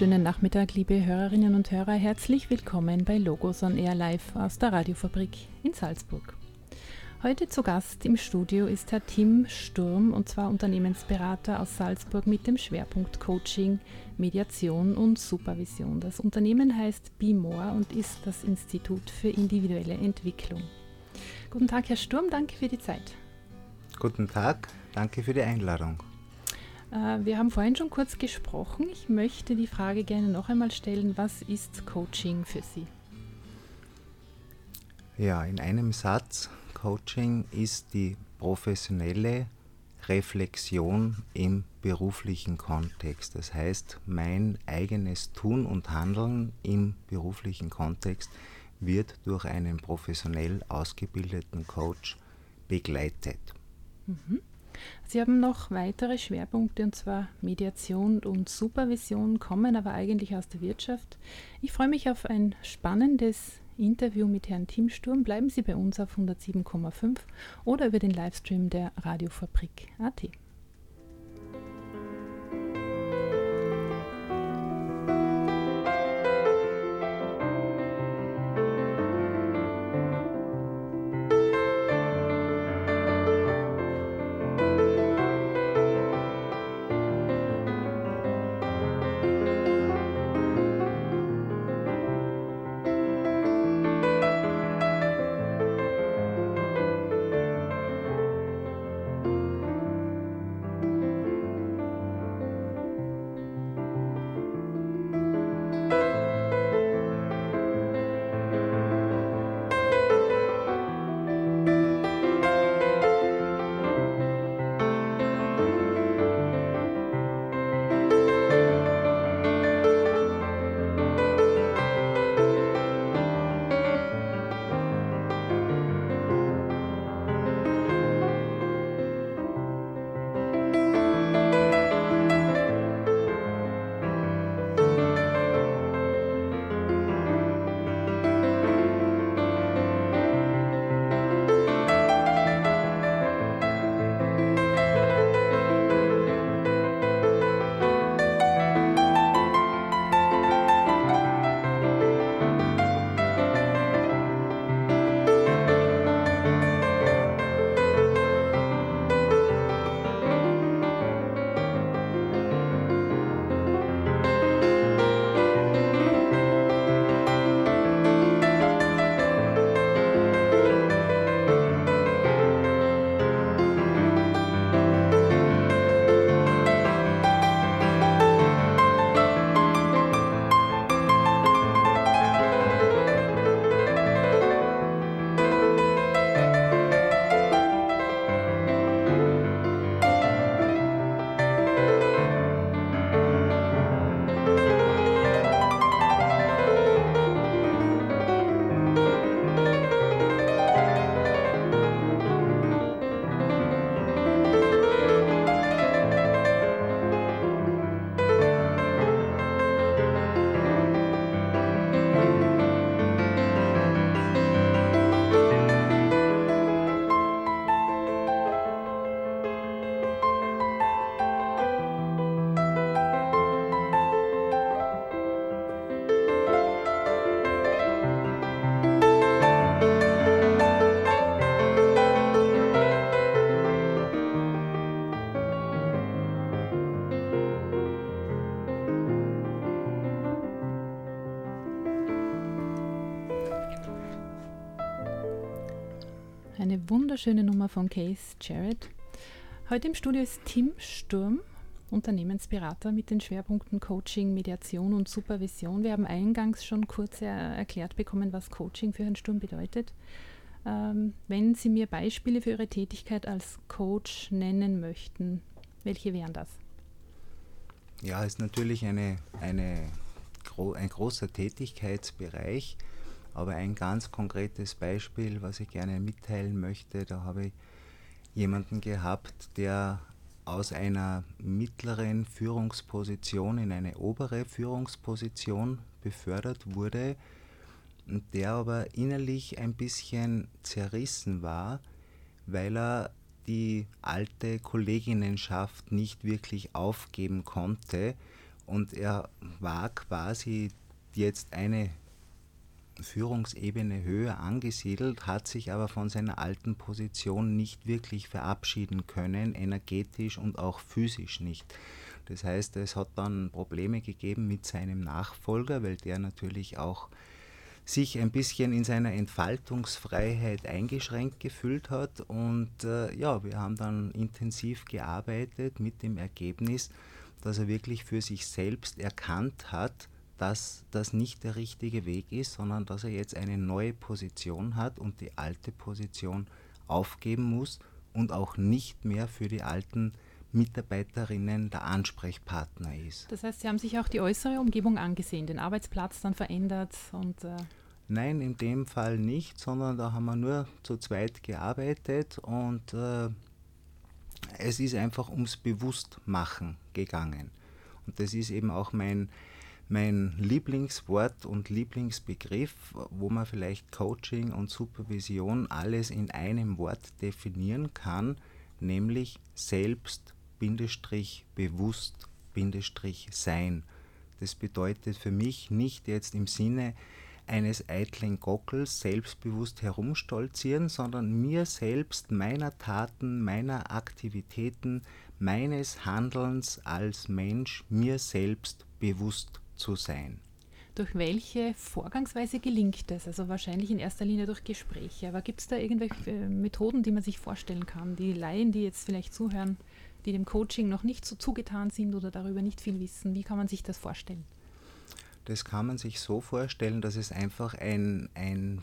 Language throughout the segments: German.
wunderschönen Nachmittag, liebe Hörerinnen und Hörer. Herzlich willkommen bei Logos on Air Live aus der Radiofabrik in Salzburg. Heute zu Gast im Studio ist Herr Tim Sturm, und zwar Unternehmensberater aus Salzburg mit dem Schwerpunkt Coaching, Mediation und Supervision. Das Unternehmen heißt Be More und ist das Institut für individuelle Entwicklung. Guten Tag, Herr Sturm, danke für die Zeit. Guten Tag, danke für die Einladung. Wir haben vorhin schon kurz gesprochen. Ich möchte die Frage gerne noch einmal stellen, was ist Coaching für Sie? Ja, in einem Satz, Coaching ist die professionelle Reflexion im beruflichen Kontext. Das heißt, mein eigenes Tun und Handeln im beruflichen Kontext wird durch einen professionell ausgebildeten Coach begleitet. Sie haben noch weitere Schwerpunkte, und zwar Mediation und Supervision, kommen aber eigentlich aus der Wirtschaft. Ich freue mich auf ein spannendes Interview mit Herrn Tim Sturm. Bleiben Sie bei uns auf 107,5 oder über den Livestream der Radiofabrik.at. Eine wunderschöne Nummer von Keith Jarrett. Heute im Studio ist Tim Sturm, Unternehmensberater mit den Schwerpunkten Coaching, Mediation und Supervision. Wir haben eingangs schon kurz erklärt bekommen, was Coaching für Herrn Sturm bedeutet. Wenn Sie mir Beispiele für Ihre Tätigkeit als Coach nennen möchten, welche wären das? Ja, ist natürlich ein großer Tätigkeitsbereich. Aber ein ganz konkretes Beispiel, was ich gerne mitteilen möchte, da habe ich jemanden gehabt, der aus einer mittleren Führungsposition in eine obere Führungsposition befördert wurde, der aber innerlich ein bisschen zerrissen war, weil er die alte Kolleginnenschaft nicht wirklich aufgeben konnte Und er war quasi jetzt eine Führungsebene höher angesiedelt, hat sich aber von seiner alten Position nicht wirklich verabschieden können, energetisch und auch physisch nicht. Das heißt, es hat dann Probleme gegeben mit seinem Nachfolger, weil der natürlich auch sich ein bisschen in seiner Entfaltungsfreiheit eingeschränkt gefühlt hat. Und ja, wir haben dann intensiv gearbeitet mit dem Ergebnis, dass er wirklich für sich selbst erkannt hat, dass das nicht der richtige Weg ist, sondern dass er jetzt eine neue Position hat und die alte Position aufgeben muss und auch nicht mehr für die alten Mitarbeiterinnen der Ansprechpartner ist. Das heißt, Sie haben sich auch die äußere Umgebung angesehen, den Arbeitsplatz dann verändert und Nein, in dem Fall nicht, sondern da haben wir nur zu zweit gearbeitet und es ist einfach ums Bewusstmachen gegangen. Und das ist eben auch mein Lieblingswort und Lieblingsbegriff, wo man vielleicht Coaching und Supervision alles in einem Wort definieren kann, nämlich Selbst-Bewusst-Sein. Das bedeutet für mich nicht jetzt im Sinne eines eitlen Gockels selbstbewusst herumstolzieren, sondern mir selbst, meiner Taten, meiner Aktivitäten, meines Handelns als Mensch, mir selbst bewusst zu sein. durch welche Vorgangsweise gelingt das? Also wahrscheinlich in erster Linie durch Gespräche. Aber gibt es da irgendwelche Methoden, die man sich vorstellen kann? Die Laien, die jetzt vielleicht zuhören, die dem Coaching noch nicht so zugetan sind oder darüber nicht viel wissen, wie kann man sich das vorstellen? Das kann man sich so vorstellen, dass es einfach ein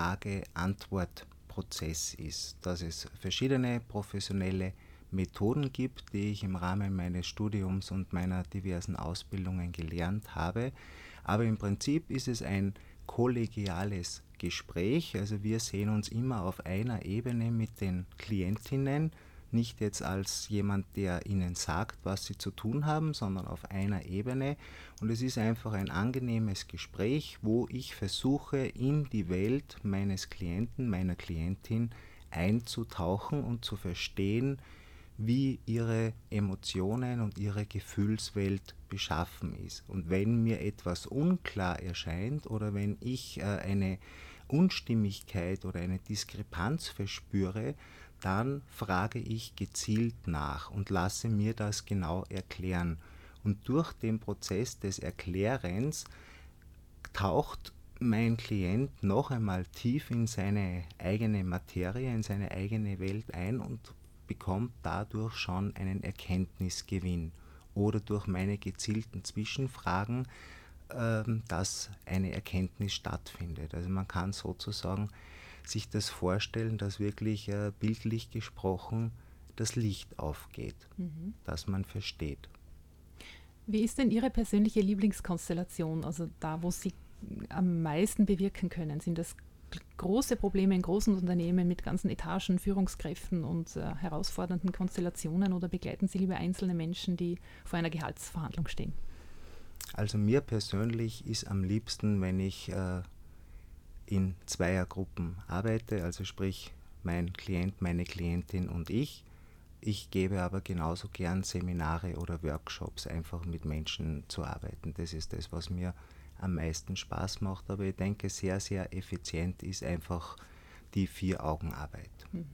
Frage-Antwort-Prozess ist, dass es verschiedene professionelle Methoden gibt, die ich im Rahmen meines Studiums und meiner diversen Ausbildungen gelernt habe. Aber im Prinzip ist es ein kollegiales Gespräch, also wir sehen uns immer auf einer Ebene mit den Klientinnen, nicht jetzt als jemand, der ihnen sagt, was sie zu tun haben, sondern auf einer Ebene. Und es ist einfach ein angenehmes Gespräch, wo ich versuche, in die Welt meines Klienten, meiner Klientin einzutauchen und zu verstehen, wie ihre Emotionen und ihre Gefühlswelt beschaffen ist. Und wenn mir etwas unklar erscheint oder wenn ich eine Unstimmigkeit oder eine Diskrepanz verspüre, dann frage ich gezielt nach und lasse mir das genau erklären. Und durch den Prozess des Erklärens taucht mein Klient noch einmal tief in seine eigene Materie, in seine eigene Welt ein und bekommt dadurch schon einen Erkenntnisgewinn oder durch meine gezielten Zwischenfragen, dass eine Erkenntnis stattfindet. Also man kann sozusagen sich das vorstellen, dass wirklich bildlich gesprochen das Licht aufgeht, dass man versteht. Wie ist denn Ihre persönliche Lieblingskonstellation, also da, wo Sie am meisten bewirken können? Sind das große Probleme in großen Unternehmen mit ganzen Etagen, Führungskräften und herausfordernden Konstellationen oder begleiten Sie lieber einzelne Menschen, die vor einer Gehaltsverhandlung stehen? Also mir persönlich ist am liebsten, wenn ich in Zweiergruppen arbeite, also sprich mein Klient, meine Klientin und ich. Ich gebe aber genauso gern Seminare oder Workshops, einfach mit Menschen zu arbeiten. Das ist das, was mir am meisten Spaß macht, aber ich denke, sehr, sehr effizient ist einfach die Vier-Augen-Arbeit.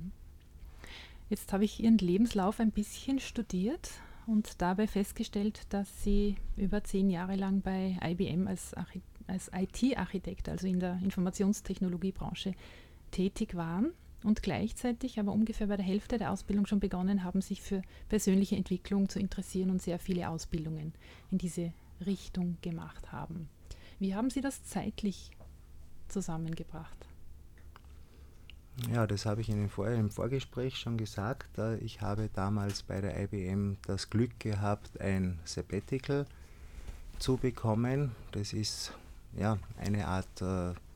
Jetzt habe ich Ihren Lebenslauf ein bisschen studiert und dabei festgestellt, dass Sie über 10 Jahre lang bei IBM als IT-Architekt, also in der Informationstechnologiebranche, tätig waren und gleichzeitig aber ungefähr bei der Hälfte der Ausbildung schon begonnen haben, sich für persönliche Entwicklung zu interessieren und sehr viele Ausbildungen in diese Richtung gemacht haben. Wie haben Sie das zeitlich zusammengebracht? Ja, das habe ich Ihnen vorher im Vorgespräch schon gesagt. Ich habe damals bei der IBM das Glück gehabt, ein Sabbatical zu bekommen. Das ist ja eine Art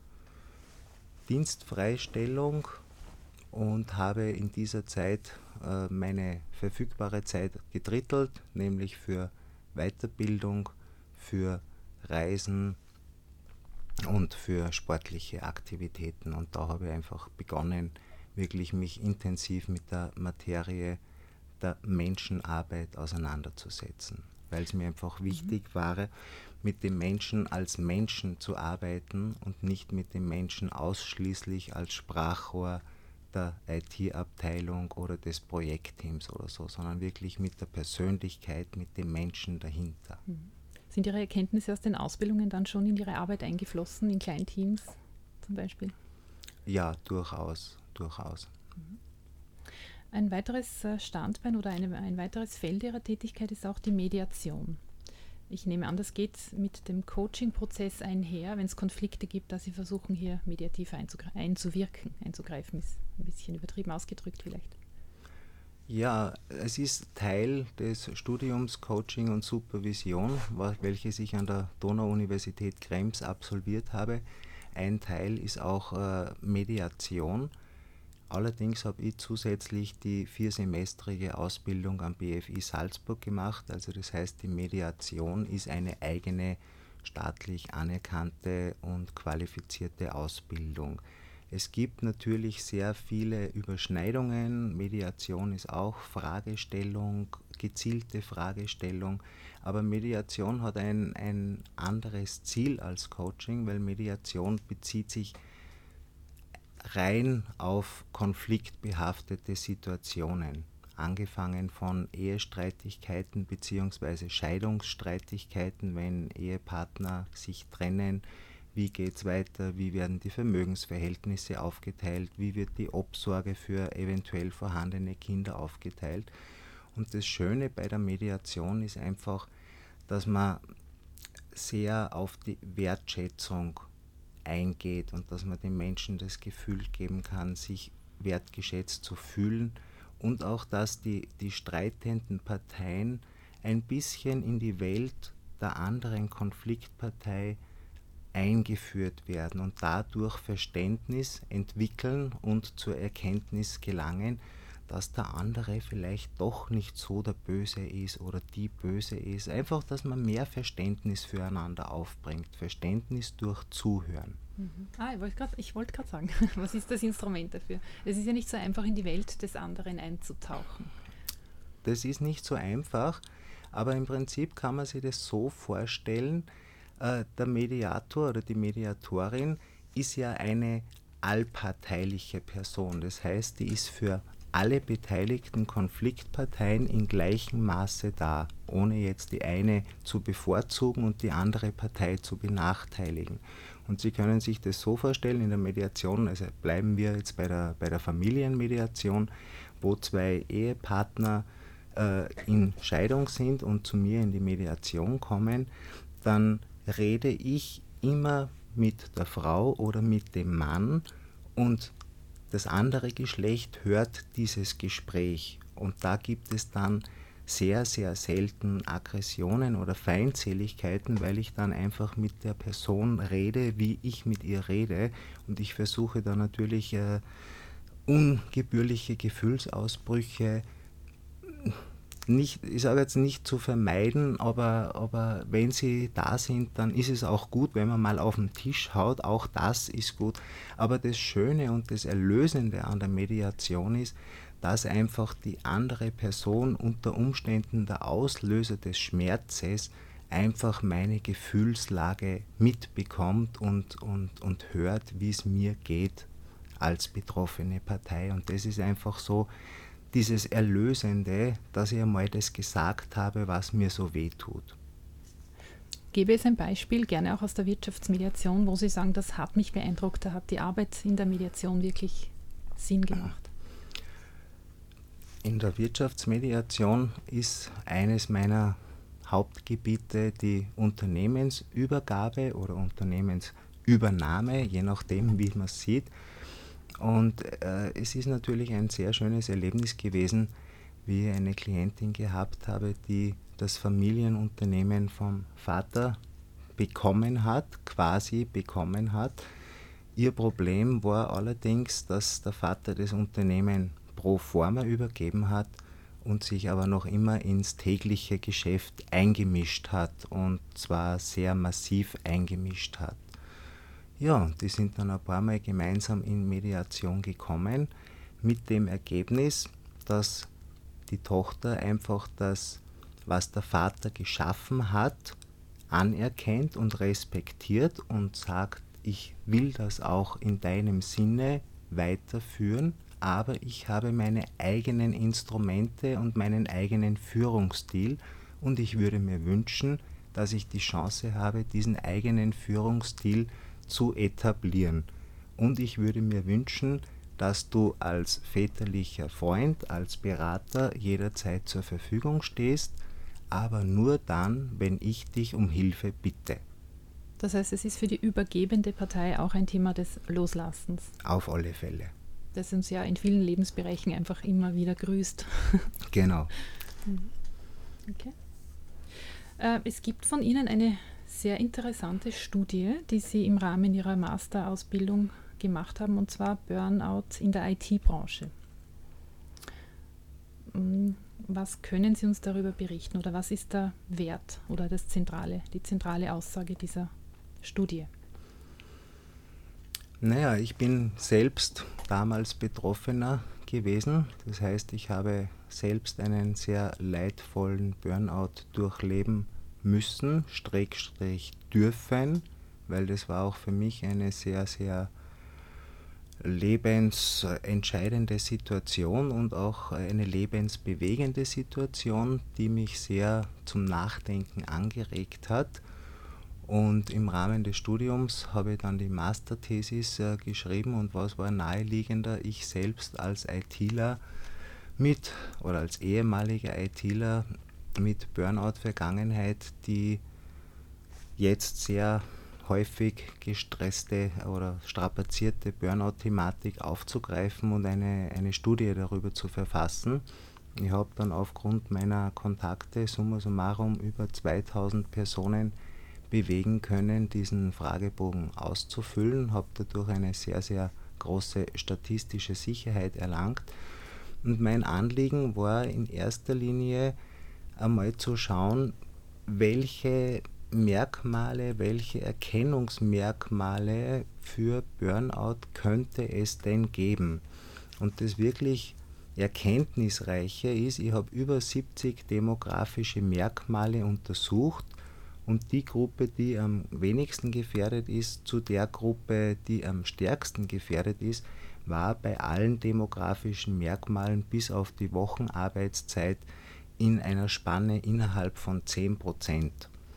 Dienstfreistellung und habe in dieser Zeit meine verfügbare Zeit gedrittelt, nämlich für Weiterbildung, für Reisen und für sportliche Aktivitäten. Und da habe ich einfach begonnen, wirklich mich intensiv mit der Materie der Menschenarbeit auseinanderzusetzen. weil es mir einfach wichtig war, mit dem Menschen als Menschen zu arbeiten und nicht mit dem Menschen ausschließlich als Sprachrohr der IT-Abteilung oder des Projektteams oder so, sondern wirklich mit der Persönlichkeit, mit dem Menschen dahinter. Sind Ihre Erkenntnisse aus den Ausbildungen dann schon in Ihre Arbeit eingeflossen, in Kleinteams zum Beispiel? Ja, durchaus. Ein weiteres Standbein oder ein weiteres Feld Ihrer Tätigkeit ist auch die Mediation. Ich nehme an, das geht mit dem Coaching-Prozess einher, wenn es Konflikte gibt, dass Sie versuchen, hier mediativ einzugreifen, ist ein bisschen übertrieben ausgedrückt vielleicht. Ja, es ist Teil des Studiums Coaching und Supervision, welches ich an der Donau-Universität Krems absolviert habe. Ein Teil ist auch Mediation. Allerdings habe ich zusätzlich die 4-semestrige Ausbildung am BFI Salzburg gemacht. Also das heißt, die Mediation ist eine eigene staatlich anerkannte und qualifizierte Ausbildung. Es gibt natürlich sehr viele Überschneidungen. Mediation ist auch Fragestellung, gezielte Fragestellung. Aber Mediation hat ein anderes Ziel als Coaching, weil Mediation bezieht sich rein auf konfliktbehaftete Situationen, angefangen von Ehestreitigkeiten bzw. Scheidungsstreitigkeiten, wenn Ehepartner sich trennen, wie geht es weiter, wie werden die Vermögensverhältnisse aufgeteilt, wie wird die Obsorge für eventuell vorhandene Kinder aufgeteilt. Und das Schöne bei der Mediation ist einfach, dass man sehr auf die Wertschätzung eingeht und dass man den Menschen das Gefühl geben kann, sich wertgeschätzt zu fühlen und auch, dass die streitenden Parteien ein bisschen in die Welt der anderen Konfliktpartei eingeführt werden und dadurch Verständnis entwickeln und zur Erkenntnis gelangen, dass der andere vielleicht doch nicht so der Böse ist oder die Böse ist. Einfach, dass man mehr Verständnis füreinander aufbringt. Verständnis durch Zuhören. Ich wollte gerade sagen, was ist das Instrument dafür? Es ist ja nicht so einfach, in die Welt des anderen einzutauchen. Das ist nicht so einfach, aber im Prinzip kann man sich das so vorstellen, der Mediator oder die Mediatorin ist ja eine allparteiliche Person. Das heißt, die ist für alle beteiligten Konfliktparteien in gleichem Maße da, ohne jetzt die eine zu bevorzugen und die andere Partei zu benachteiligen. Und Sie können sich das so vorstellen, in der Mediation, also bleiben wir jetzt bei der Familienmediation, wo zwei Ehepartner in Scheidung sind und zu mir in die Mediation kommen, dann rede ich immer mit der Frau oder mit dem Mann und das andere Geschlecht hört dieses Gespräch und da gibt es dann sehr, sehr selten Aggressionen oder Feindseligkeiten, weil ich dann einfach mit der Person rede, wie ich mit ihr rede und ich versuche dann natürlich ungebührliche Gefühlsausbrüche nicht, ich sage jetzt nicht zu vermeiden, aber wenn sie da sind, dann ist es auch gut, wenn man mal auf den Tisch haut, auch das ist gut. Aber das Schöne und das Erlösende an der Mediation ist, dass einfach die andere Person unter Umständen der Auslöser des Schmerzes einfach meine Gefühlslage mitbekommt und hört, wie es mir geht als betroffene Partei. Und das ist einfach so, dieses Erlösende, dass ich einmal das gesagt habe, was mir so weh tut. Gäbe es ein Beispiel, gerne auch aus der Wirtschaftsmediation, wo Sie sagen, das hat mich beeindruckt, da hat die Arbeit in der Mediation wirklich Sinn gemacht? In der Wirtschaftsmediation ist eines meiner Hauptgebiete die Unternehmensübergabe oder Unternehmensübernahme, je nachdem, wie man es sieht. Und es ist natürlich ein sehr schönes Erlebnis gewesen, wie ich eine Klientin gehabt habe, die das Familienunternehmen vom Vater quasi bekommen hat. Ihr Problem war allerdings, dass der Vater das Unternehmen pro forma übergeben hat und sich aber noch immer ins tägliche Geschäft eingemischt hat und zwar sehr massiv eingemischt hat. Ja, die sind dann ein paar Mal gemeinsam in Mediation gekommen, mit dem Ergebnis, dass die Tochter einfach das was der Vater geschaffen hat, anerkennt und respektiert und sagt, ich will das auch in deinem Sinne weiterführen, aber ich habe meine eigenen Instrumente und meinen eigenen Führungsstil und ich würde mir wünschen, dass ich die Chance habe, diesen eigenen Führungsstil zu etablieren. Und ich würde mir wünschen, dass du als väterlicher Freund, als Berater jederzeit zur Verfügung stehst, aber nur dann, wenn ich dich um Hilfe bitte. Das heißt, es ist für die übergebende Partei auch ein Thema des Loslassens. Auf alle Fälle. Das uns ja in vielen Lebensbereichen einfach immer wieder grüßt. Genau. Okay. Es gibt von Ihnen eine sehr interessante Studie, die Sie im Rahmen Ihrer Masterausbildung gemacht haben, und zwar Burnout in der IT-Branche. Was können Sie uns darüber berichten oder was ist der Wert oder die zentrale Aussage dieser Studie? Naja, ich bin selbst damals Betroffener gewesen. Das heißt, ich habe selbst einen sehr leidvollen Burnout durchleben müssen, / dürfen, weil das war auch für mich eine sehr, sehr lebensentscheidende Situation und auch eine lebensbewegende Situation, die mich sehr zum Nachdenken angeregt hat. Und im Rahmen des Studiums habe ich dann die Masterthesis geschrieben und was war naheliegender, ich selbst als ITler oder als ehemaliger ITler mit Burnout-Vergangenheit, die jetzt sehr häufig gestresste oder strapazierte Burnout-Thematik aufzugreifen und eine Studie darüber zu verfassen. Ich habe dann aufgrund meiner Kontakte summa summarum über 2000 Personen bewegen können, diesen Fragebogen auszufüllen, habe dadurch eine sehr, sehr große statistische Sicherheit erlangt. Und mein Anliegen war in erster Linie einmal zu schauen, welche Erkennungsmerkmale für Burnout könnte es denn geben. Und das wirklich Erkenntnisreiche ist, ich habe über 70 demografische Merkmale untersucht und die Gruppe, die am wenigsten gefährdet ist, zu der Gruppe, die am stärksten gefährdet ist, war bei allen demografischen Merkmalen bis auf die Wochenarbeitszeit in einer Spanne innerhalb von 10%.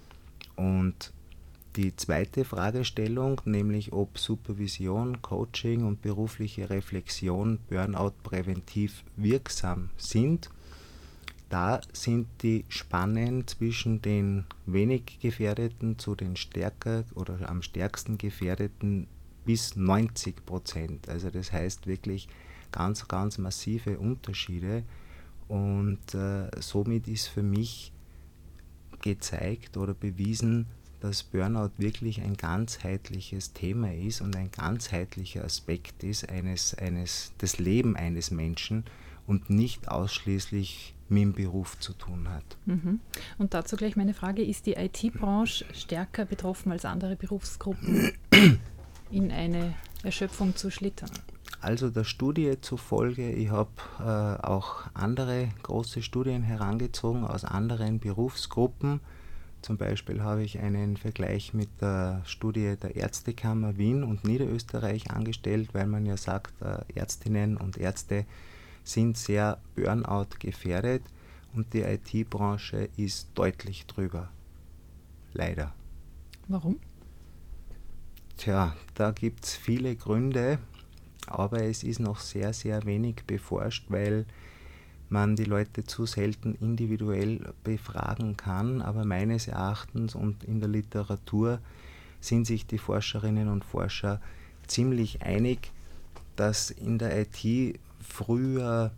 Und die zweite Fragestellung, nämlich ob Supervision, Coaching und berufliche Reflexion Burnout präventiv wirksam sind, da sind die Spannen zwischen den wenig Gefährdeten zu den stärker oder am stärksten Gefährdeten bis 90%. Also das heißt wirklich ganz, ganz massive Unterschiede. Und somit ist für mich gezeigt oder bewiesen, dass Burnout wirklich ein ganzheitliches Thema ist und ein ganzheitlicher Aspekt ist des Lebens eines Menschen und nicht ausschließlich mit dem Beruf zu tun hat. Und dazu gleich meine Frage, ist die IT-Branche stärker betroffen als andere Berufsgruppen, in eine Erschöpfung zu schlittern? Also der Studie zufolge, ich habe auch andere große Studien herangezogen aus anderen Berufsgruppen. Zum Beispiel habe ich einen Vergleich mit der Studie der Ärztekammer Wien und Niederösterreich angestellt, weil man ja sagt, Ärztinnen und Ärzte sind sehr Burnout gefährdet und die IT-Branche ist deutlich drüber. Leider. Warum? Tja, da gibt es viele Gründe, aber es ist noch sehr, sehr wenig beforscht, weil man die Leute zu selten individuell befragen kann. Aber meines Erachtens und in der Literatur sind sich die Forscherinnen und Forscher ziemlich einig, dass in der IT früher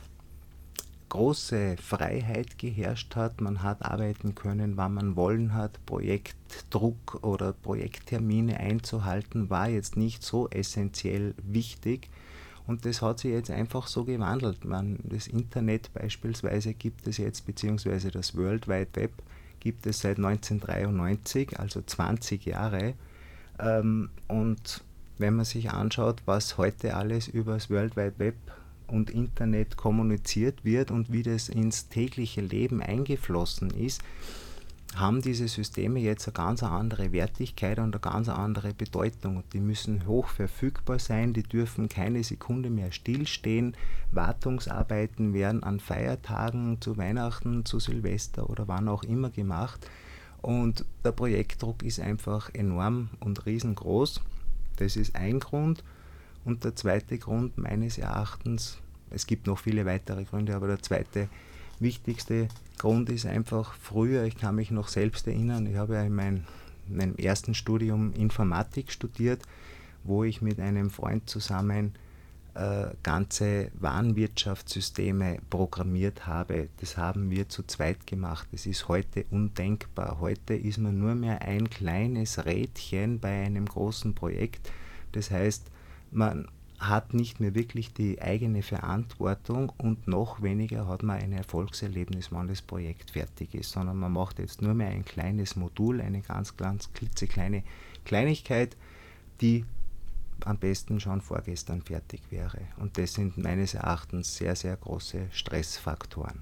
große Freiheit geherrscht hat. Man hat arbeiten können, wann man wollen hat. Projektdruck oder Projekttermine einzuhalten war jetzt nicht so essentiell wichtig. Und das hat sich jetzt einfach so gewandelt. Das Internet beispielsweise gibt es jetzt, beziehungsweise das World Wide Web gibt es seit 1993, also 20 Jahre. Und wenn man sich anschaut, was heute alles über das World Wide Web und Internet kommuniziert wird und wie das ins tägliche Leben eingeflossen ist, haben diese Systeme jetzt eine ganz andere Wertigkeit und eine ganz andere Bedeutung. Und die müssen hoch verfügbar sein, die dürfen keine Sekunde mehr stillstehen. Wartungsarbeiten werden an Feiertagen, zu Weihnachten, zu Silvester oder wann auch immer gemacht. Und der Projektdruck ist einfach enorm und riesengroß. Das ist ein Grund. Und der zweite Grund meines Erachtens, es gibt noch viele weitere Gründe, aber der zweite wichtigste Grund ist einfach früher, ich kann mich noch selbst erinnern, ich habe ja in meinem ersten Studium Informatik studiert, wo ich mit einem Freund zusammen ganze Warenwirtschaftssysteme programmiert habe. Das haben wir zu zweit gemacht. Das ist heute undenkbar. Heute ist man nur mehr ein kleines Rädchen bei einem großen Projekt. Das heißt, man hat nicht mehr wirklich die eigene Verantwortung und noch weniger hat man ein Erfolgserlebnis, wenn das Projekt fertig ist, sondern man macht jetzt nur mehr ein kleines Modul, eine ganz klitzekleine Kleinigkeit, die am besten schon vorgestern fertig wäre. Und das sind meines Erachtens sehr, sehr große Stressfaktoren.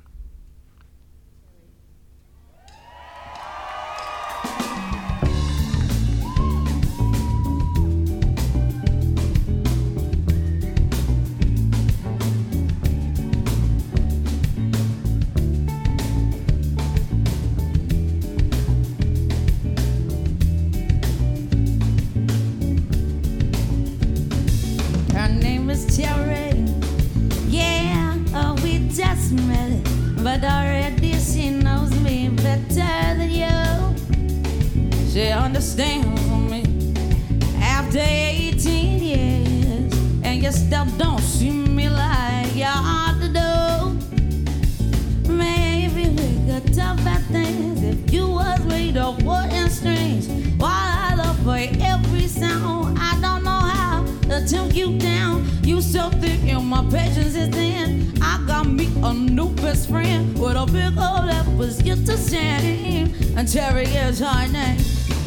But already she knows me better than you. She understands me after 18 years, and you still don't see me like you ought to do. Maybe we could talk about things if you was made of wood and strings. While I love for every sound, I don't know how to tune you down. You so thick and my patience is thin. I got me a new best friend with a big old that was yet to shame, and Terry is her name.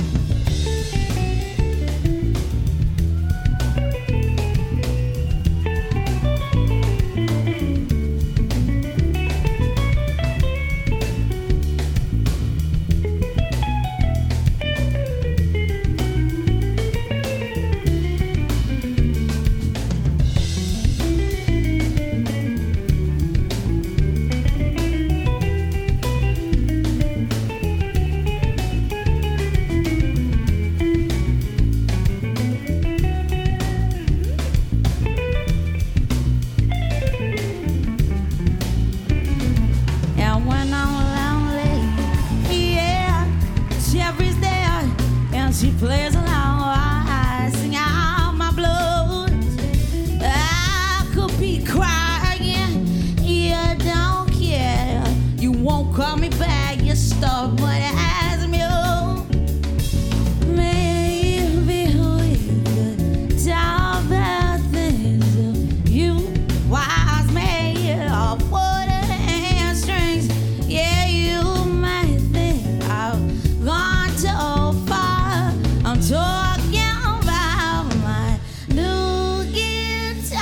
She plays along while I sing out my blues. I could be crying, you don't care. You won't call me back, you stop but as me. Maybe we could talk about things of you. Why I made of wood and strings. Yeah, you might think I've gone too far. I'm talking about my new guitar.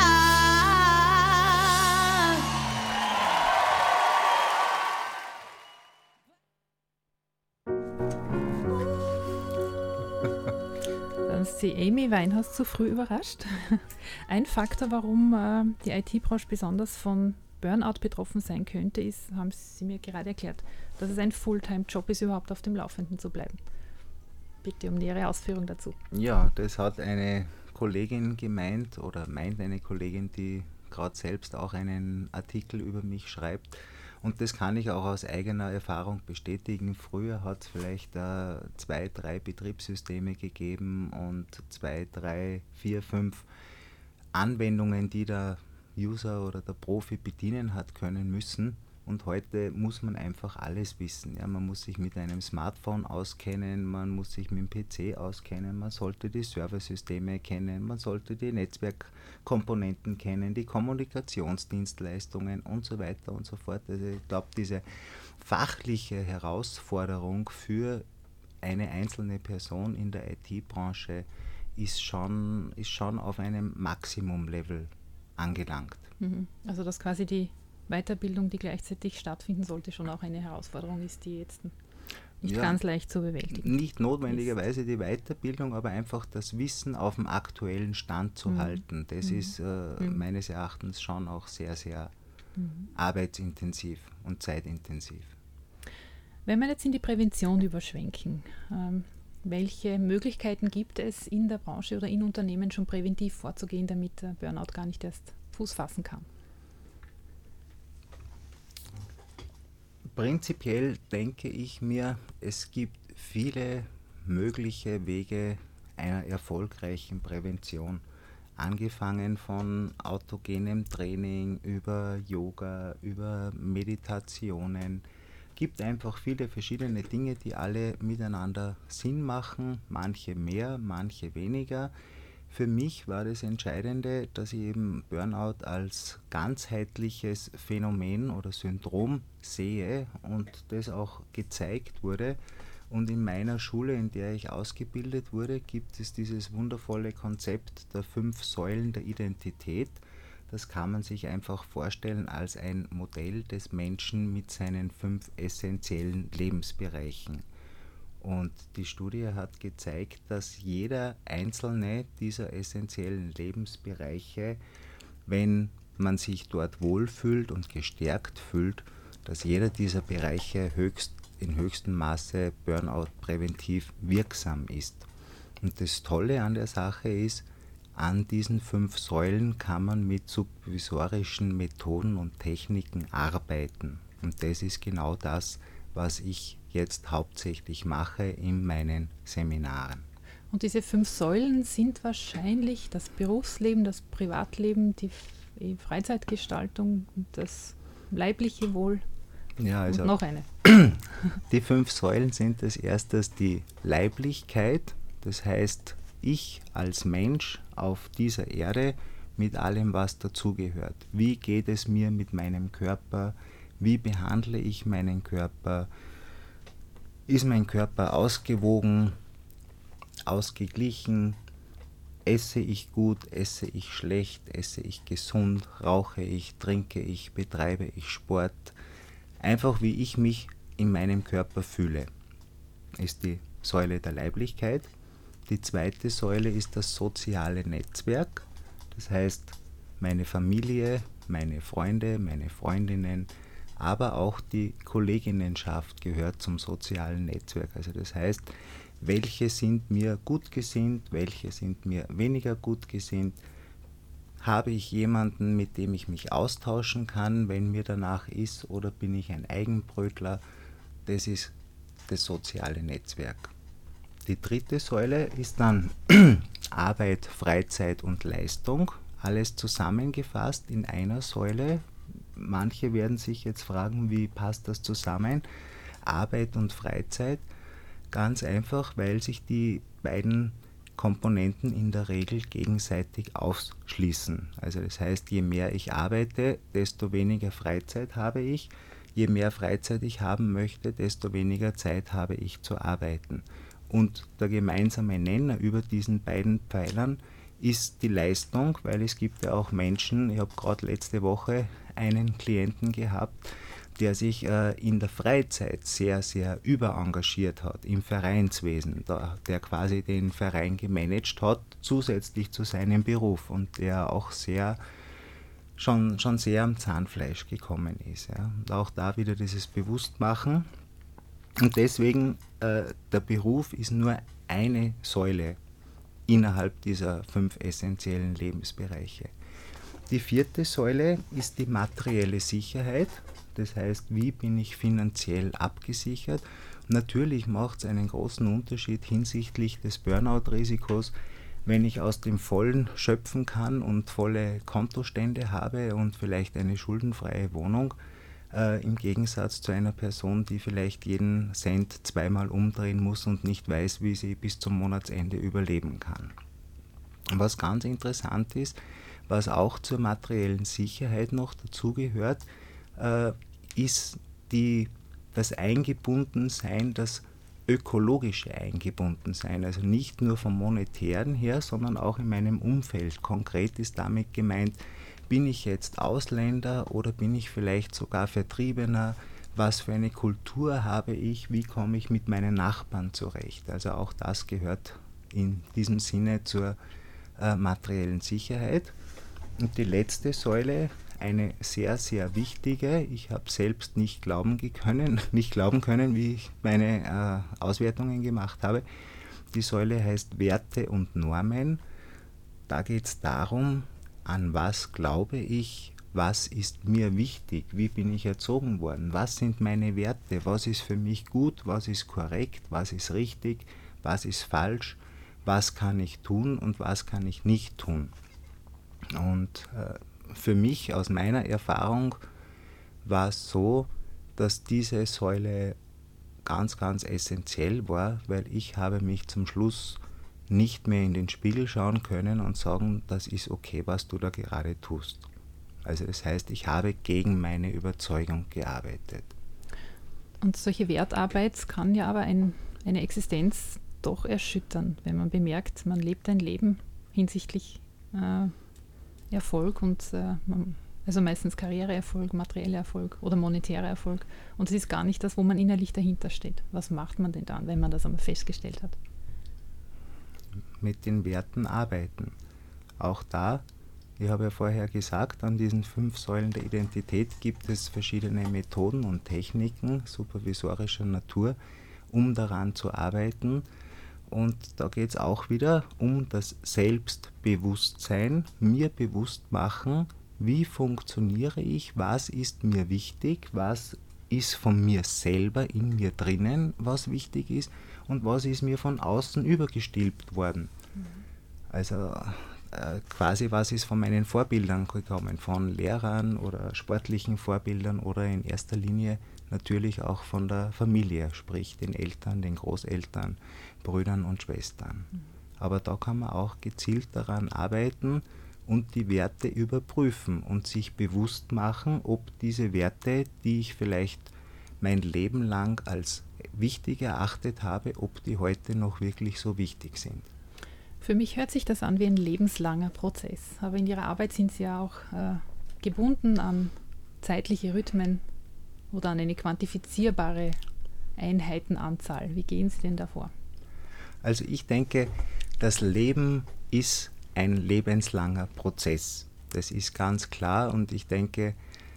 Dann ist die Amy Winehouse zu früh überrascht. Ein Faktor, warum die IT-Branche besonders von Burnout betroffen sein könnte, ist, haben Sie mir gerade erklärt, dass es ein Fulltime-Job ist, überhaupt auf dem Laufenden zu bleiben. Bitte um nähere Ausführung dazu. Ja, das hat eine Kollegin gemeint oder meint eine Kollegin, die gerade selbst auch einen Artikel über mich schreibt. Und das kann ich auch aus eigener Erfahrung bestätigen. Früher hat es vielleicht 2, 3 Betriebssysteme gegeben und 2, 3, 4, 5 Anwendungen, die der User oder der Profi bedienen hat können müssen. Und heute muss man einfach alles wissen. Ja, man muss sich mit einem Smartphone auskennen, man muss sich mit dem PC auskennen, man sollte die Serversysteme kennen, man sollte die Netzwerkkomponenten kennen, die Kommunikationsdienstleistungen und so weiter und so fort. Also ich glaube, diese fachliche Herausforderung für eine einzelne Person in der IT-Branche ist schon auf einem Maximum-Level angelangt. Also dass quasi die Weiterbildung, die gleichzeitig stattfinden sollte, schon auch eine Herausforderung ist, die jetzt nicht ganz leicht zu bewältigen. Nicht notwendigerweise die Weiterbildung, aber einfach das Wissen auf dem aktuellen Stand zu halten. Das ist meines Erachtens schon auch sehr, sehr arbeitsintensiv und zeitintensiv. Wenn wir jetzt in die Prävention überschwenken, welche Möglichkeiten gibt es in der Branche oder in Unternehmen schon präventiv vorzugehen, damit der Burnout gar nicht erst Fuß fassen kann? Prinzipiell denke ich mir, es gibt viele mögliche Wege einer erfolgreichen Prävention. Angefangen von autogenem Training über Yoga, über Meditationen. Gibt einfach viele verschiedene Dinge, die alle miteinander Sinn machen, manche mehr, manche weniger. Für mich war das Entscheidende, dass ich eben Burnout als ganzheitliches Phänomen oder Syndrom sehe und das auch gezeigt wurde. Und in meiner Schule, in der ich ausgebildet wurde, gibt es dieses wundervolle Konzept der 5 Säulen der Identität. Das kann man sich einfach vorstellen als ein Modell des Menschen mit seinen 5 essentiellen Lebensbereichen. Und die Studie hat gezeigt, dass jeder einzelne dieser essentiellen Lebensbereiche, wenn man sich dort wohlfühlt und gestärkt fühlt, dass jeder dieser Bereiche in höchstem Maße Burnout präventiv wirksam ist. Und das Tolle an der Sache ist, an diesen 5 Säulen kann man mit supervisorischen Methoden und Techniken arbeiten. Und das ist genau das, was ich jetzt hauptsächlich mache in meinen Seminaren. Und diese 5 Säulen sind wahrscheinlich das Berufsleben, das Privatleben, die Freizeitgestaltung und das leibliche Wohl. Ja, also und noch eine. Die 5 Säulen sind als erstes die Leiblichkeit, das heißt, ich als Mensch auf dieser Erde mit allem, was dazugehört. Wie geht es mir mit meinem Körper? Wie behandle ich meinen Körper? Ist mein Körper ausgewogen, ausgeglichen? Esse ich gut, esse ich schlecht, esse ich gesund, rauche ich, trinke ich, betreibe ich Sport? Einfach wie ich mich in meinem Körper fühle, ist die Säule der Leiblichkeit. Die zweite Säule ist das soziale Netzwerk, das heißt meine Familie, meine Freunde, meine Freundinnen, aber auch die Kolleginnenschaft gehört zum sozialen Netzwerk. Also das heißt, welche sind mir gut gesinnt, welche sind mir weniger gut gesinnt. Habe ich jemanden, mit dem ich mich austauschen kann, wenn mir danach ist, oder bin ich ein Eigenbrötler? Das ist das soziale Netzwerk. Die dritte Säule ist dann Arbeit, Freizeit und Leistung. Alles zusammengefasst in einer Säule. Manche werden sich jetzt fragen, wie passt das zusammen? Arbeit und Freizeit. Ganz einfach, weil sich die beiden Komponenten in der Regel gegenseitig ausschließen. Also das heißt, je mehr ich arbeite, desto weniger Freizeit habe ich. Je mehr Freizeit ich haben möchte, desto weniger Zeit habe ich zu arbeiten. Und der gemeinsame Nenner über diesen beiden Pfeilern ist die Leistung, weil es gibt ja auch Menschen, ich habe gerade letzte Woche einen Klienten gehabt, der sich in der Freizeit sehr, sehr überengagiert hat im Vereinswesen, der quasi den Verein gemanagt hat, zusätzlich zu seinem Beruf, und der auch schon sehr am Zahnfleisch gekommen ist. Ja. Und auch da wieder dieses Bewusstmachen. Und deswegen, der Beruf ist nur eine Säule innerhalb dieser 5 essentiellen Lebensbereiche. Die vierte Säule ist die materielle Sicherheit. Das heißt, wie bin ich finanziell abgesichert? Natürlich macht es einen großen Unterschied hinsichtlich des Burnout-Risikos, wenn ich aus dem Vollen schöpfen kann und volle Kontostände habe und vielleicht eine schuldenfreie Wohnung, im Gegensatz zu einer Person, die vielleicht jeden Cent 2-mal umdrehen muss und nicht weiß, wie sie bis zum Monatsende überleben kann. Was ganz interessant ist, was auch zur materiellen Sicherheit noch dazugehört, ist das Eingebundensein, das ökologische Eingebundensein, also nicht nur vom Monetären her, sondern auch in meinem Umfeld. Konkret ist damit gemeint bin ich jetzt Ausländer oder bin ich vielleicht sogar Vertriebener? Was für eine Kultur habe ich? Wie komme ich mit meinen Nachbarn zurecht? Also auch das gehört in diesem Sinne zur materiellen Sicherheit. Und die letzte Säule, eine sehr, sehr wichtige, ich habe selbst nicht glauben können, wie ich meine Auswertungen gemacht habe. Die Säule heißt Werte und Normen. Da geht es darum, an was glaube ich, was ist mir wichtig, wie bin ich erzogen worden, was sind meine Werte, was ist für mich gut, was ist korrekt, was ist richtig, was ist falsch, was kann ich tun und was kann ich nicht tun. Und für mich, aus meiner Erfahrung, war es so, dass diese Säule ganz, ganz essentiell war, weil ich habe mich zum Schluss nicht mehr in den Spiegel schauen können und sagen, das ist okay, was du da gerade tust. Also das heißt, ich habe gegen meine Überzeugung gearbeitet. Und solche Wertarbeit kann ja aber eine Existenz doch erschüttern, wenn man bemerkt, man lebt ein Leben hinsichtlich Erfolg und also meistens Karriereerfolg, materieller Erfolg oder monetärer Erfolg. Und es ist gar nicht das, wo man innerlich dahinter steht. Was macht man denn dann, wenn man das einmal festgestellt hat? Mit den Werten arbeiten. Auch da, ich habe ja vorher gesagt, an diesen 5 Säulen der Identität gibt es verschiedene Methoden und Techniken supervisorischer Natur, um daran zu arbeiten. Und da geht es auch wieder um das Selbstbewusstsein, mir bewusst machen, wie funktioniere ich, was ist mir wichtig, was ist von mir selber in mir drinnen, was wichtig ist und was ist mir von außen übergestülpt worden. Also quasi was ist von meinen Vorbildern gekommen, von Lehrern oder sportlichen Vorbildern oder in erster Linie natürlich auch von der Familie, sprich den Eltern, den Großeltern, Brüdern und Schwestern. Aber da kann man auch gezielt daran arbeiten und die Werte überprüfen und sich bewusst machen, ob diese Werte, die ich vielleicht mein Leben lang als wichtig erachtet habe, ob die heute noch wirklich so wichtig sind. Für mich hört sich das an wie ein lebenslanger Prozess. Aber in Ihrer Arbeit sind Sie ja auch gebunden an zeitliche Rhythmen oder an eine quantifizierbare Einheitenanzahl. Wie gehen Sie denn davor? Also ich denke, das Leben ist ein lebenslanger Prozess. Das ist ganz klar und ich denke,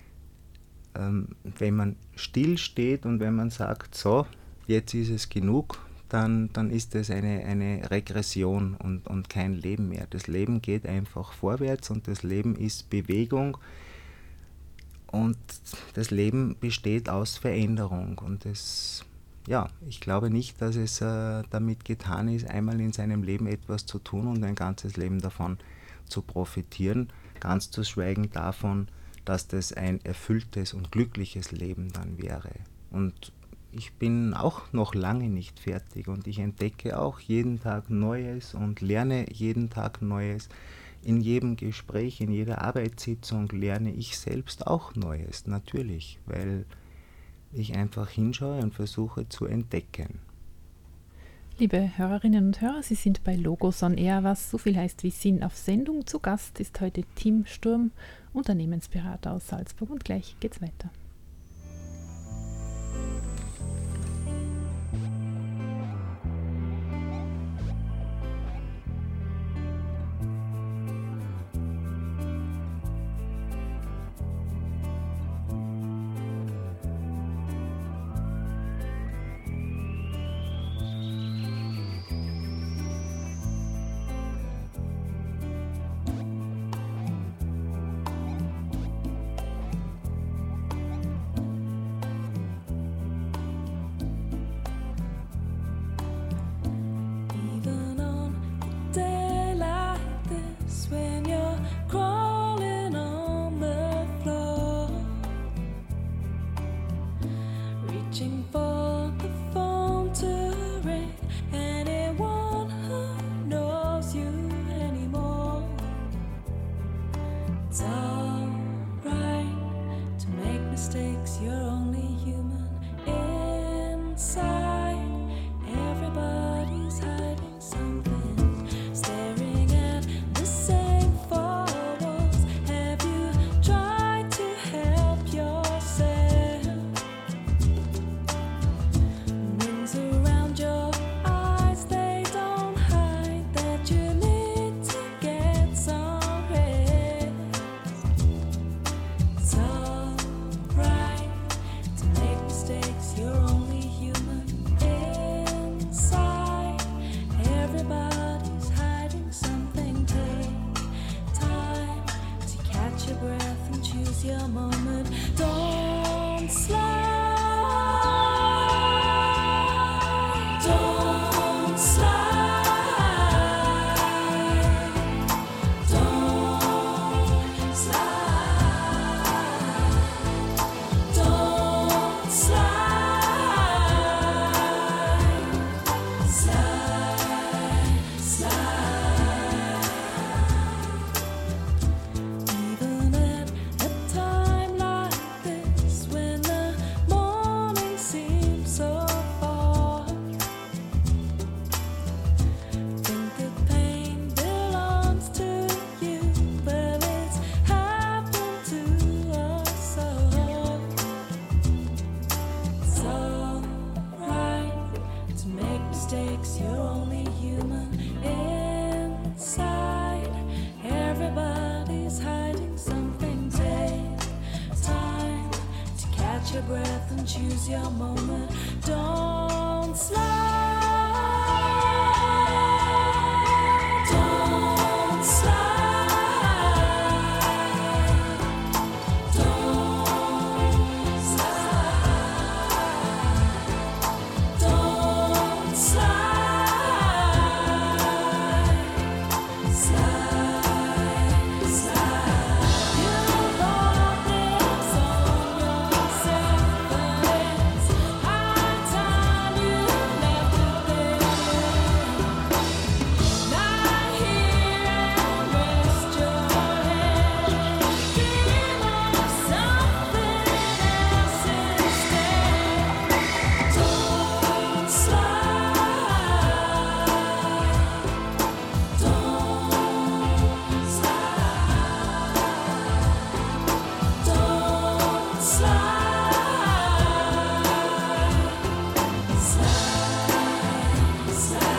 wenn man stillsteht und wenn man sagt, so, jetzt ist es genug, dann ist es eine Regression und kein Leben mehr. Das Leben geht einfach vorwärts und das Leben ist Bewegung und das Leben besteht aus Veränderung und ich glaube nicht, dass es damit getan ist, einmal in seinem Leben etwas zu tun und ein ganzes Leben davon zu profitieren, ganz zu schweigen davon, dass das ein erfülltes und glückliches Leben dann wäre. Und ich bin auch noch lange nicht fertig und ich entdecke auch jeden Tag Neues und lerne jeden Tag Neues. In jedem Gespräch, in jeder Arbeitssitzung lerne ich selbst auch Neues, natürlich, weil ich einfach hinschaue und versuche zu entdecken. Liebe Hörerinnen und Hörer, Sie sind bei Logos on Air, was so viel heißt wie Sinn auf Sendung. Zu Gast ist heute Tim Sturm, Unternehmensberater aus Salzburg und gleich geht's weiter. choose your moment. Don't slide. Don't slide. Don't slide. Don't slide. Slide, slide. Even at a time like this, when the morning seems so far, think that pain belongs to you. Well, it's happened to us all. It's alright to make mistakes, you're only human inside. Everybody's hiding something. Take time to catch your breath and choose your moment. Don't slide. Don't slide. Don't slide. Don't slide. Slide, slide. You brought this on yourself, but it's high time you left it there. Lie here and rest your head and dream of something else instead. Don't slide. Don't slide. Don't slide. Slide,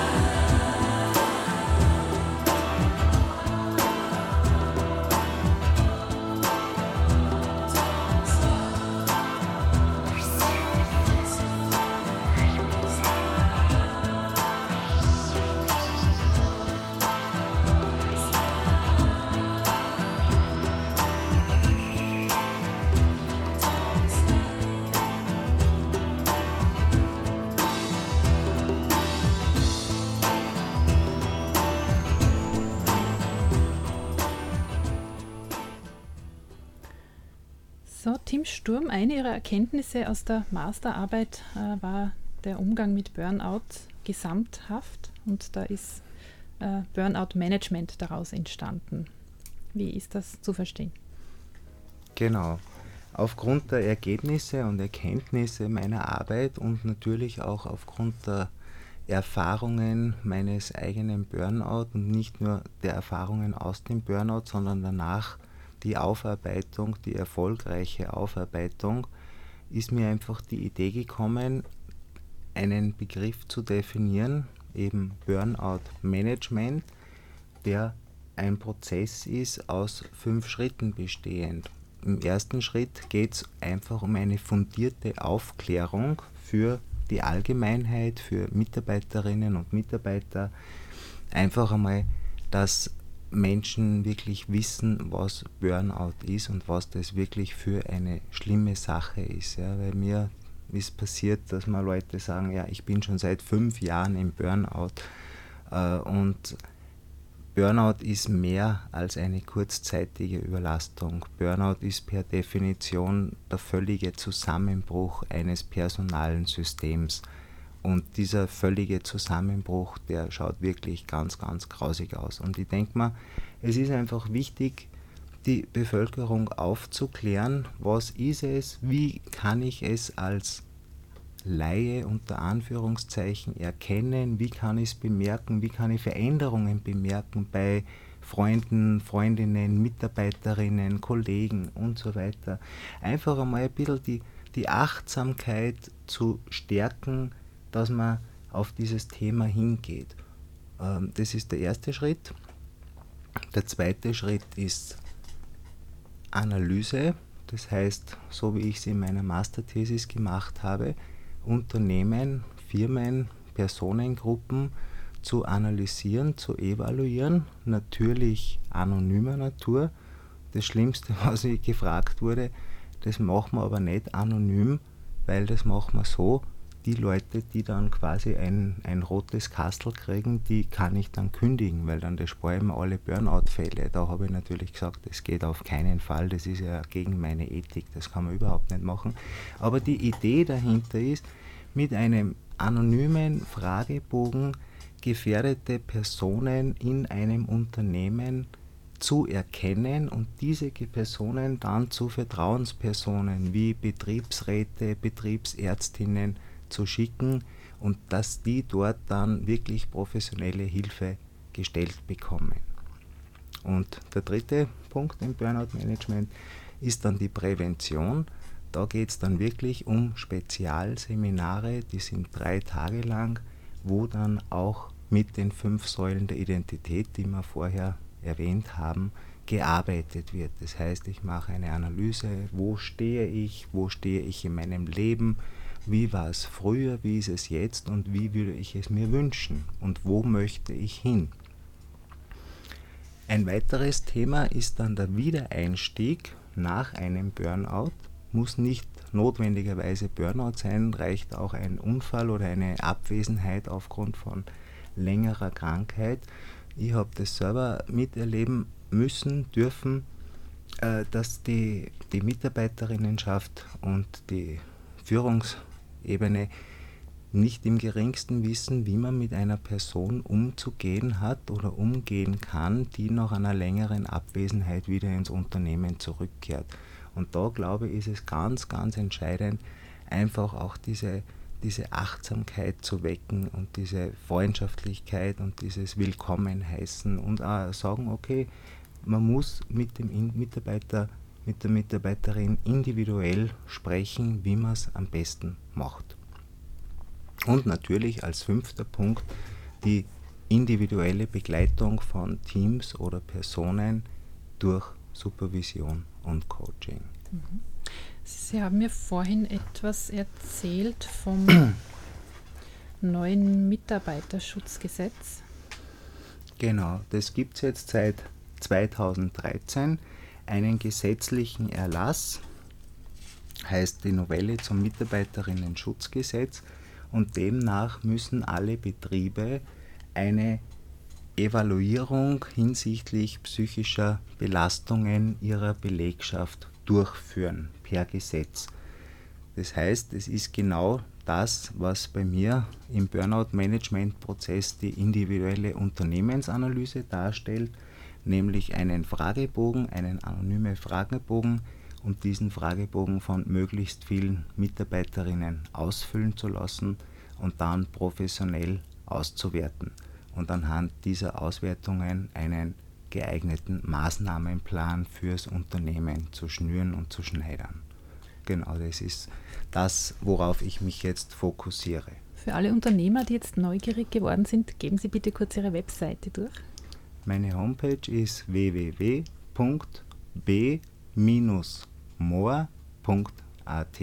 So, Tim Sturm, eine Ihrer Erkenntnisse aus der Masterarbeit war der Umgang mit Burnout gesamthaft, und da ist Burnout-Management daraus entstanden. Wie ist das zu verstehen? Genau. Aufgrund der Ergebnisse und Erkenntnisse meiner Arbeit und natürlich auch aufgrund der Erfahrungen meines eigenen Burnout und nicht nur der Erfahrungen aus dem Burnout, sondern danach die Aufarbeitung, die erfolgreiche Aufarbeitung, ist mir einfach die Idee gekommen, einen Begriff zu definieren, eben Burnout Management, der ein Prozess ist aus 5 Schritten bestehend. Im ersten Schritt geht es einfach um eine fundierte Aufklärung für die Allgemeinheit, für Mitarbeiterinnen und Mitarbeiter. Einfach einmal, dass Menschen wirklich wissen, was Burnout ist und was das wirklich für eine schlimme Sache ist. Ja, weil mir ist passiert, dass mal Leute sagen, ja, ich bin schon seit 5 Jahren im Burnout, und Burnout ist mehr als eine kurzzeitige Überlastung. Burnout ist per Definition der völlige Zusammenbruch eines personalen Systems. Und dieser völlige Zusammenbruch, der schaut wirklich ganz, ganz grausig aus. Und ich denke mal, es ist einfach wichtig, die Bevölkerung aufzuklären, was ist es, wie kann ich es als Laie unter Anführungszeichen erkennen, wie kann ich es bemerken, wie kann ich Veränderungen bemerken bei Freunden, Freundinnen, Mitarbeiterinnen, Kollegen und so weiter. Einfach einmal ein bisschen die Achtsamkeit zu stärken, dass man auf dieses Thema hingeht. Das ist der erste Schritt. Der zweite Schritt ist Analyse, das heißt, so wie ich es in meiner Masterthesis gemacht habe, Unternehmen, Firmen, Personengruppen zu analysieren, zu evaluieren, natürlich anonymer Natur, das Schlimmste, was ich gefragt wurde, das machen wir aber nicht anonym, weil das machen wir so, die Leute, die dann quasi ein rotes Kastel kriegen, die kann ich dann kündigen, weil dann das spare ich mir alle Burnout-Fälle. Da habe ich natürlich gesagt, das geht auf keinen Fall, das ist ja gegen meine Ethik, das kann man überhaupt nicht machen. Aber die Idee dahinter ist, mit einem anonymen Fragebogen gefährdete Personen in einem Unternehmen zu erkennen und diese Personen dann zu Vertrauenspersonen wie Betriebsräte, Betriebsärztinnen zu schicken und dass die dort dann wirklich professionelle Hilfe gestellt bekommen. Und der dritte Punkt im Burnout-Management ist dann die Prävention. Da geht es dann wirklich um Spezialseminare, die sind 3 Tage lang, wo dann auch mit den 5 Säulen der Identität, die wir vorher erwähnt haben, gearbeitet wird. Das heißt, ich mache eine Analyse, wo stehe ich in meinem Leben, wie war es früher, wie ist es jetzt und wie würde ich es mir wünschen und wo möchte ich hin. Ein weiteres Thema ist dann der Wiedereinstieg nach einem Burnout. Muss nicht notwendigerweise Burnout sein, reicht auch ein Unfall oder eine Abwesenheit aufgrund von längerer Krankheit. Ich habe das selber miterleben müssen, dürfen, dass die Mitarbeiterinnenschaft und die Führungsebene nicht im geringsten wissen, wie man mit einer Person umzugehen hat oder umgehen kann, die nach einer längeren Abwesenheit wieder ins Unternehmen zurückkehrt. Und da, glaube ich, ist es ganz, ganz entscheidend, einfach auch diese Achtsamkeit zu wecken und diese Freundschaftlichkeit und dieses Willkommenheißen und auch sagen, okay, man muss mit dem Mitarbeiter, mit der Mitarbeiterin individuell sprechen, wie man es am besten macht. Und natürlich als 5. Punkt die individuelle Begleitung von Teams oder Personen durch Supervision und Coaching. Sie haben mir vorhin etwas erzählt vom neuen Mitarbeiterschutzgesetz. Genau, das gibt es jetzt seit 2013, einen gesetzlichen Erlass, heißt die Novelle zum Mitarbeiterinnen-Schutzgesetz, und demnach müssen alle Betriebe eine Evaluierung hinsichtlich psychischer Belastungen ihrer Belegschaft durchführen, per Gesetz. Das heißt, es ist genau das, was bei mir im Burnout-Management-Prozess die individuelle Unternehmensanalyse darstellt, nämlich einen Fragebogen, einen anonymen Fragebogen, und diesen Fragebogen von möglichst vielen Mitarbeiterinnen ausfüllen zu lassen und dann professionell auszuwerten und anhand dieser Auswertungen einen geeigneten Maßnahmenplan fürs Unternehmen zu schnüren und zu schneidern. Genau, das ist das, worauf ich mich jetzt fokussiere. Für alle Unternehmer, die jetzt neugierig geworden sind, geben Sie bitte kurz Ihre Webseite durch. Meine Homepage ist www.b-more.at.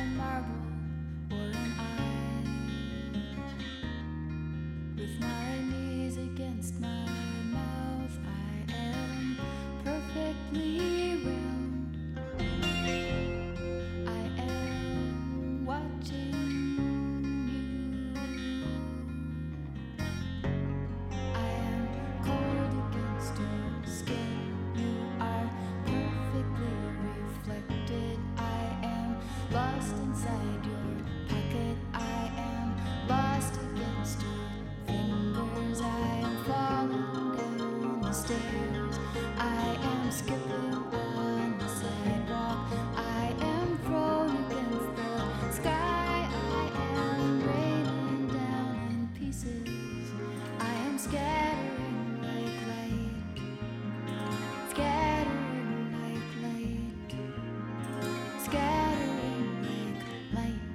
a marble or an eye, with my knees against my mouth, I am perfectly round. I am watching you. I am cold against your skin. You are perfectly reflected. I am lost inside your pocket. I am lost against your fingers. I am falling down the stairs. I am skipping on the sidewalk. I am thrown against the sky. I am raining down in pieces. I am scattering like light, scattering like light, scattering like light.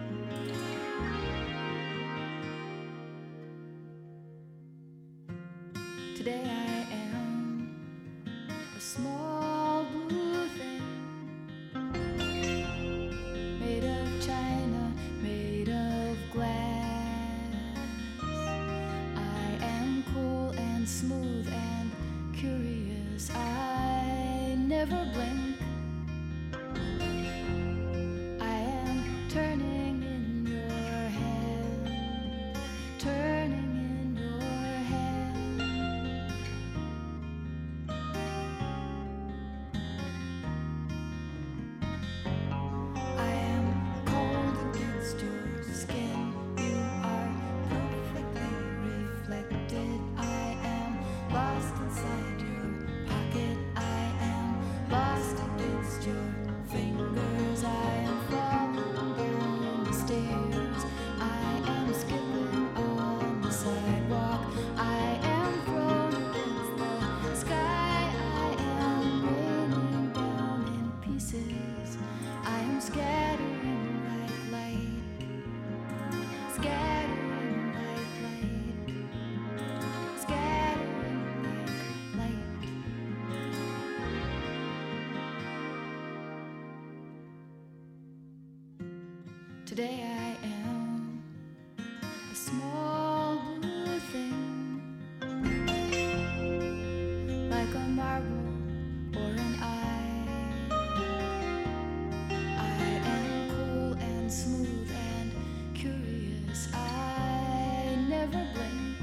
Today I am a small blue thing, made of china, made of glass. I am cool and smooth and curious. I never blink. I am turning in your hand, turning in your hand. I am cold against your skin. You are perfectly reflected. I am lost inside your pocket. I am lost against your fingers. I am falling down the stairs. I am skipping on the sidewalk. I am thrown against the sky. I am raining down in pieces. I am scattering like light, scattering like light, scattering like light. Today I am a small blue thing, like a marble or an eye. I am cool and smooth and curious. I never blink.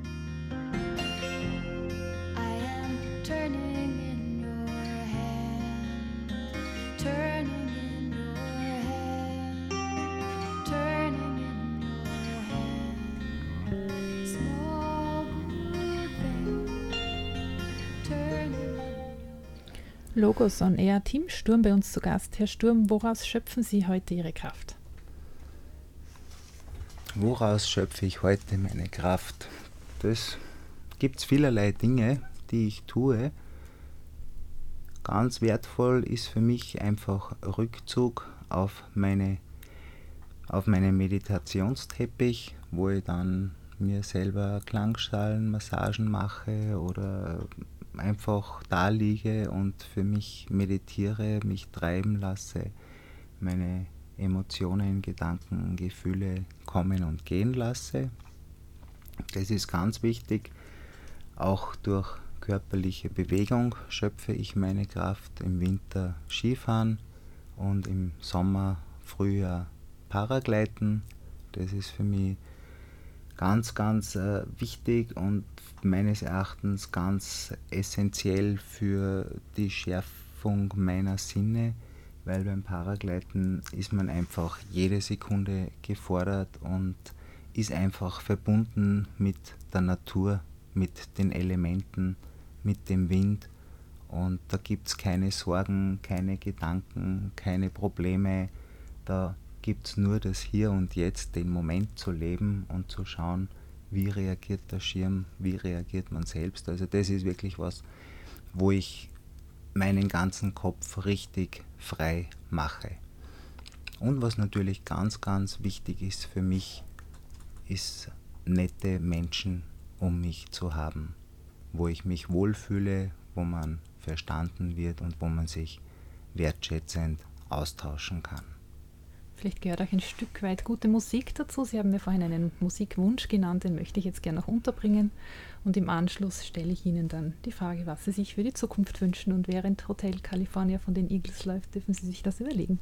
I am turning in your hand, turning in your hand, turning in your hand. Small blue thing, turning in your Logos on Air, Tim Sturm bei uns zu Gast. Herr Sturm, woraus schöpfen Sie heute Ihre Kraft? Woraus schöpfe ich heute meine Kraft? Das gibt es vielerlei Dinge, die ich tue. Ganz wertvoll ist für mich einfach Rückzug auf meinen Meditationsteppich, wo ich dann mir selber Klangschalen, Massagen mache oder einfach da liege und für mich meditiere, mich treiben lasse, meine Emotionen, Gedanken, Gefühle kommen und gehen lasse. Das ist ganz wichtig. Auch durch körperliche Bewegung schöpfe ich meine Kraft. Im Winter Skifahren und im Sommer, Frühjahr Paragleiten. Das ist für mich ganz, ganz wichtig und meines Erachtens ganz essentiell für die Schärfung meiner Sinne, weil beim Paragleiten ist man einfach jede Sekunde gefordert und ist einfach verbunden mit der Natur, mit den Elementen, mit dem Wind, und da gibt es keine Sorgen, keine Gedanken, keine Probleme. Da gibt es nur das Hier und Jetzt, den Moment zu leben und zu schauen, wie reagiert der Schirm, wie reagiert man selbst. Also das ist wirklich was, wo ich meinen ganzen Kopf richtig frei mache. Und was natürlich ganz, ganz wichtig ist für mich, ist nette Menschen um mich zu haben, wo ich mich wohlfühle, wo man verstanden wird und wo man sich wertschätzend austauschen kann. Vielleicht gehört auch ein Stück weit gute Musik dazu. Sie haben mir vorhin einen Musikwunsch genannt, den möchte ich jetzt gerne noch unterbringen. Und im Anschluss stelle ich Ihnen dann die Frage, was Sie sich für die Zukunft wünschen. Und während Hotel California von den Eagles läuft, dürfen Sie sich das überlegen.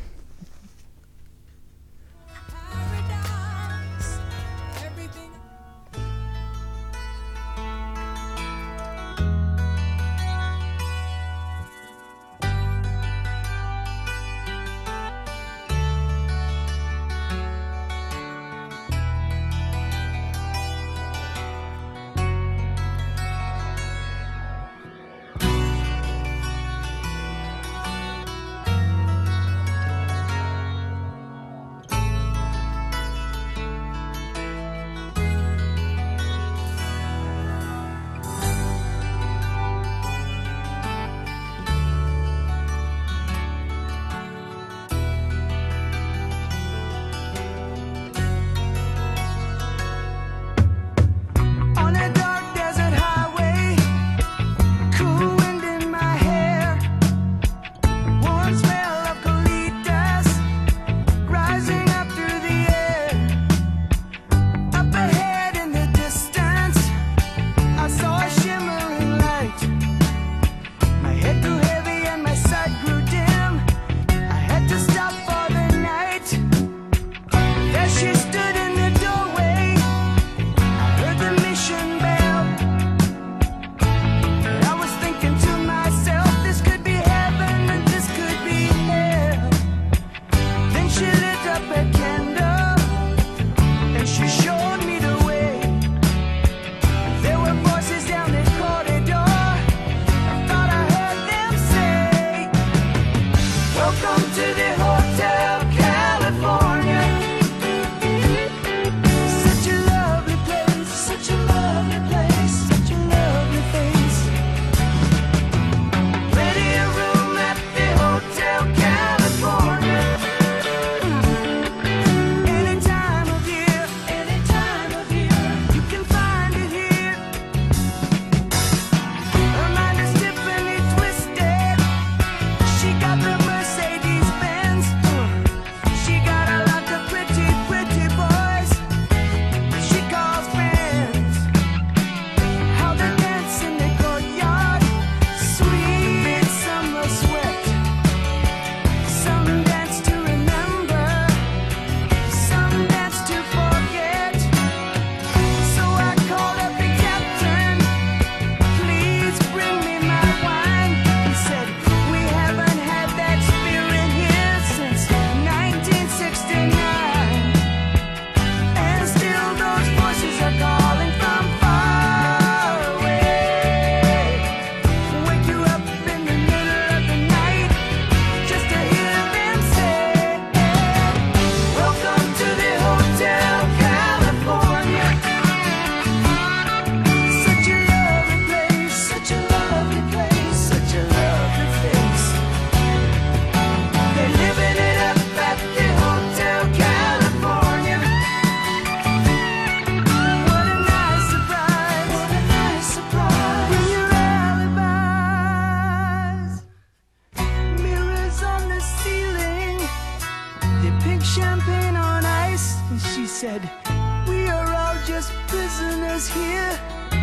said, we are all just prisoners here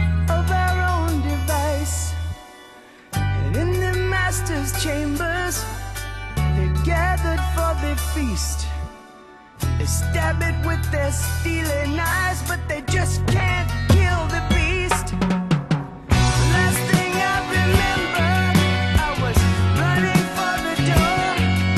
of our own device. And in the master's chambers, they're gathered for their feast. They stab it with their steely knives, but they just can't kill the beast. Last thing I remember, I was running for the door.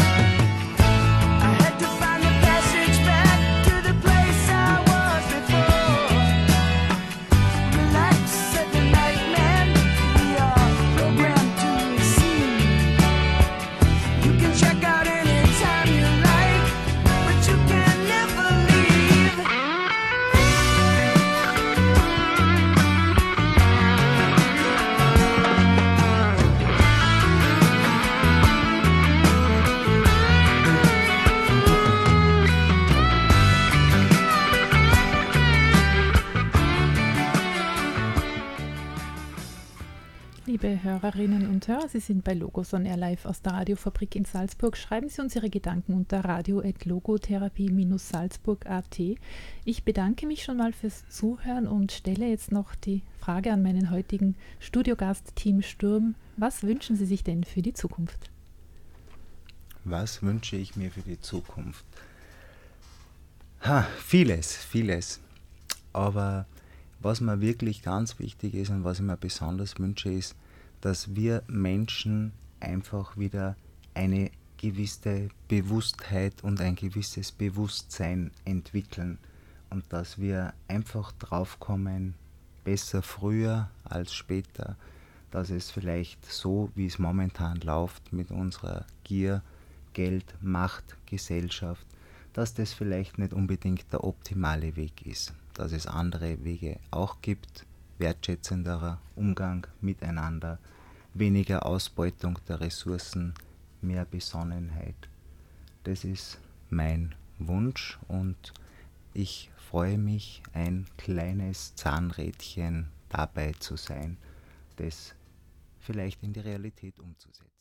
I had to find the passage back to the place I was before. Relax, said the night man, we are programmed to receive. You can check out anytime you like, but you can never leave. liebe Hörerinnen und Hörer, Sie sind bei Logos on Air live aus der Radiofabrik in Salzburg. Schreiben Sie uns Ihre Gedanken unter radio@logotherapie-salzburg.at. Ich bedanke mich schon mal fürs Zuhören und stelle jetzt noch die Frage an meinen heutigen Studiogast Tim Sturm. Was wünschen Sie sich denn für die Zukunft? Was wünsche ich mir für die Zukunft? Vieles. Aber was mir wirklich ganz wichtig ist und was ich mir besonders wünsche, ist, dass wir Menschen einfach wieder eine gewisse Bewusstheit und ein gewisses Bewusstsein entwickeln und dass wir einfach draufkommen, besser früher als später, dass es vielleicht so, wie es momentan läuft mit unserer Gier, Geld, Macht, Gesellschaft, dass das vielleicht nicht unbedingt der optimale Weg ist, dass es andere Wege auch gibt, wertschätzenderer Umgang miteinander, weniger Ausbeutung der Ressourcen, mehr Besonnenheit. Das ist mein Wunsch und ich freue mich, ein kleines Zahnrädchen dabei zu sein, das vielleicht in die Realität umzusetzen.